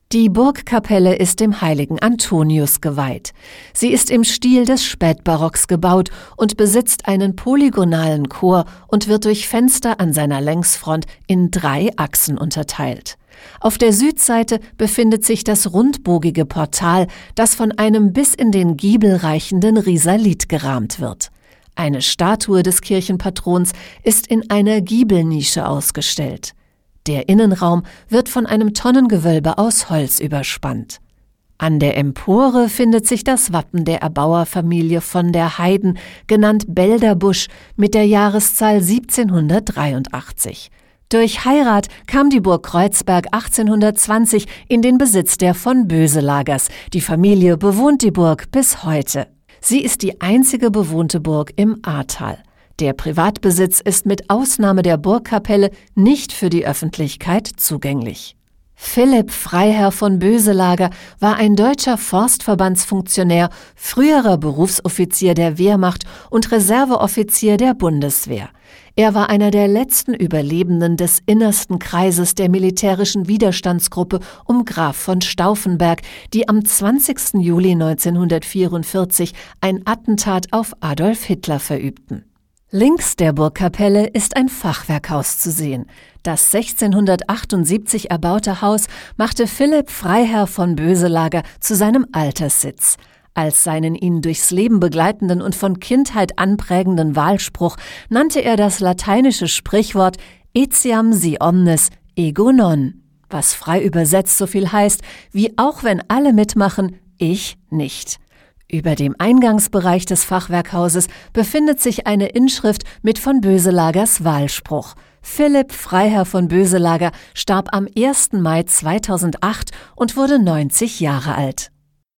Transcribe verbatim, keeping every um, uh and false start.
Die Burgkapelle ist dem heiligen Antonius geweiht. Sie ist im Stil des Spätbarocks gebaut und besitzt einen polygonalen Chor und wird durch Fenster an seiner Längsfront in drei Achsen unterteilt. Auf der Südseite befindet sich das rundbogige Portal, das von einem bis in den Giebel reichenden Risalit gerahmt wird. Eine Statue des Kirchenpatrons ist in einer Giebelnische ausgestellt. Der Innenraum wird von einem Tonnengewölbe aus Holz überspannt. An der Empore findet sich das Wappen der Erbauerfamilie von der Heyden, genannt Belderbusch, mit der Jahreszahl siebzehnhundertdreiundachtzig. Durch Heirat kam die Burg Kreuzberg achtzehnhundertzwanzig in den Besitz der von Boeselagers. Die Familie bewohnt die Burg bis heute. Sie ist die einzige bewohnte Burg im Ahrtal. Der Privatbesitz ist mit Ausnahme der Burgkapelle nicht für die Öffentlichkeit zugänglich. Philipp Freiherr von Boeselager war ein deutscher Forstverbandsfunktionär, früherer Berufsoffizier der Wehrmacht und Reserveoffizier der Bundeswehr. Er war einer der letzten Überlebenden des innersten Kreises der militärischen Widerstandsgruppe um Graf von Stauffenberg, die am zwanzigsten Juli neunzehnhundertvierundvierzig ein Attentat auf Adolf Hitler verübten. Links der Burgkapelle ist ein Fachwerkhaus zu sehen. Das sechzehnhundertachtundsiebzig erbaute Haus machte Philipp Freiherr von Boeselager zu seinem Alterssitz. Als seinen ihn durchs Leben begleitenden und von Kindheit anprägenden Wahlspruch nannte er das lateinische Sprichwort Etiam si omnes ego non, was frei übersetzt so viel heißt wie auch wenn alle mitmachen, ich nicht. Über dem Eingangsbereich des Fachwerkhauses befindet sich eine Inschrift mit von Boeselagers Wahlspruch. Philipp Freiherr von Boeselager starb am ersten Mai zweitausendacht und wurde neunzig Jahre alt.